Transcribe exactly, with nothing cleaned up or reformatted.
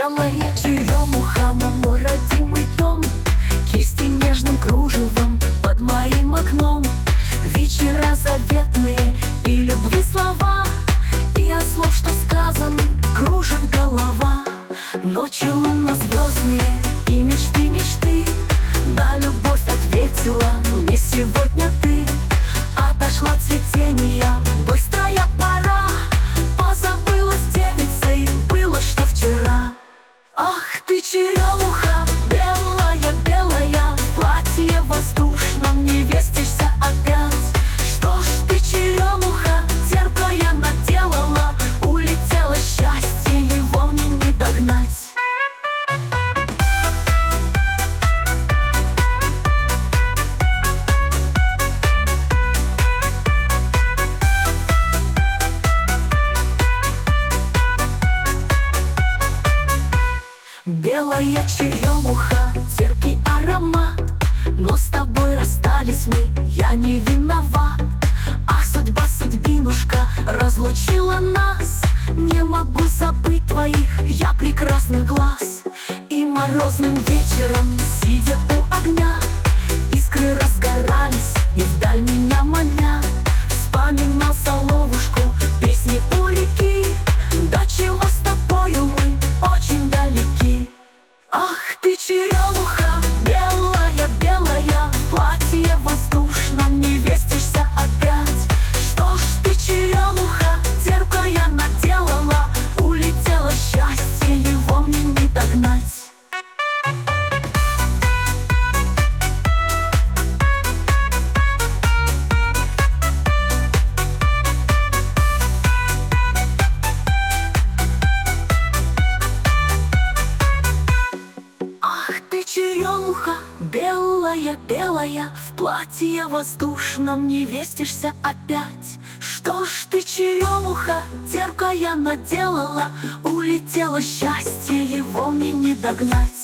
Белая черемуха, мой родимый дом, кисти нежным кружевом под моим окном. Вечера заветные и любви слова, и от слов, что сказаны, кружит голова. Ночи лунно звездные и мечты, мечты. На любовь ответила мне сегодня ты. Отошла цветения, быстрая пора. Позабылась девицей, было что вчера. Ах ты, черемуха, белая, белая, в платье воздушном не вестишься опять. Что ж ты, черемуха, терпкая наделала? Улетело счастье, его мне не догнать. Белая черемуха, терпкий аромат, но с тобой расстались мы, я не виноват. Ах, судьба, судьбинушка, разлучила нас. Не могу забыть твоих я прекрасных глаз. И морозным вечером, сидя у огня, искры разгорались и вдаль меня маня. Вспоминал соловушку, песни у реки. До чего с тобою мы очень далеки. Ах ты, черемуха, белая, белая, в платье воздушном не вестишься опять. Что ж ты, черемуха, терпкая наделала? Улетело счастье, его мне не догнать. Черемуха, белая, белая, в платье воздушном не вестишься опять. Что ж ты, черемуха, терпкая наделала? Улетело счастье, его мне не догнать.